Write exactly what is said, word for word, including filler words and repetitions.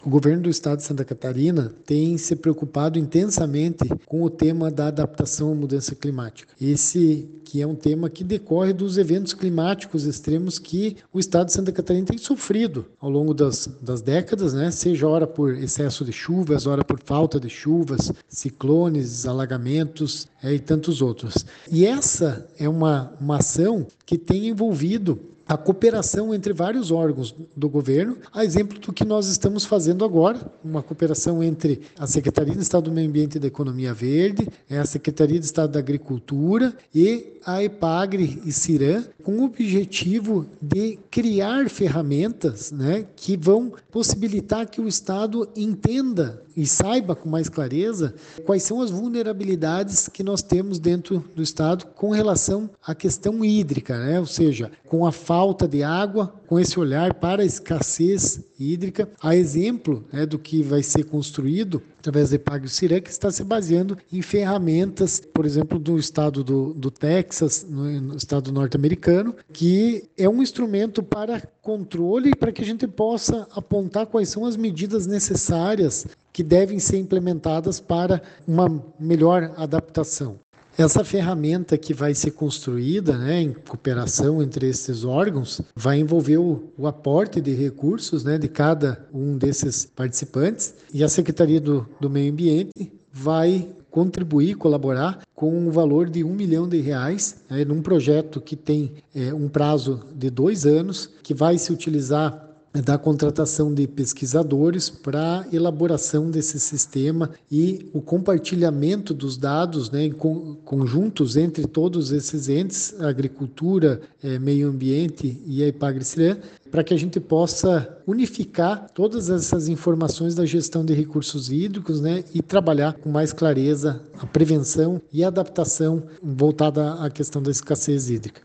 O governo do estado de Santa Catarina tem se preocupado intensamente com o tema da adaptação à mudança climática. Esse que é um tema que decorre dos eventos climáticos extremos que o estado de Santa Catarina tem sofrido ao longo das, das décadas, né? Seja ora por excesso de chuvas, ora por falta de chuvas, ciclones, alagamentos é, e tantos outros. E essa é uma, uma ação que tem envolvido a cooperação entre vários órgãos do governo, a exemplo do que nós estamos fazendo agora, uma cooperação entre a Secretaria de Estado do Meio Ambiente e da Economia Verde, a Secretaria de Estado da Agricultura e a EPAGRE e CIRAM, com o objetivo de criar ferramentas, né, que vão possibilitar que o Estado entenda e saiba com mais clareza quais são as vulnerabilidades que nós temos dentro do Estado com relação à questão hídrica, né? Ou seja, com a falta de água, com esse olhar para a escassez hídrica, a exemplo, né, do que vai ser construído através da EPAGRE e CIRAM, que está se baseando em ferramentas, por exemplo, do estado do, do Texas, no, no estado norte-americano, que é um instrumento para controle e para que a gente possa apontar quais são as medidas necessárias que devem ser implementadas para uma melhor adaptação. Essa ferramenta que vai ser construída, né, em cooperação entre esses órgãos, vai envolver o, o aporte de recursos, né, de cada um desses participantes, e a Secretaria do, do Meio Ambiente vai contribuir, colaborar com um valor de um milhão de reais, né, num projeto que tem é, um prazo de dois anos, que vai se utilizar da contratação de pesquisadores para elaboração desse sistema e o compartilhamento dos dados, né, em conjuntos entre todos esses entes, agricultura, eh, meio ambiente e a EPAGRE-CIRAM, para que a gente possa unificar todas essas informações da gestão de recursos hídricos, né, e trabalhar com mais clareza a prevenção e a adaptação voltada à questão da escassez hídrica.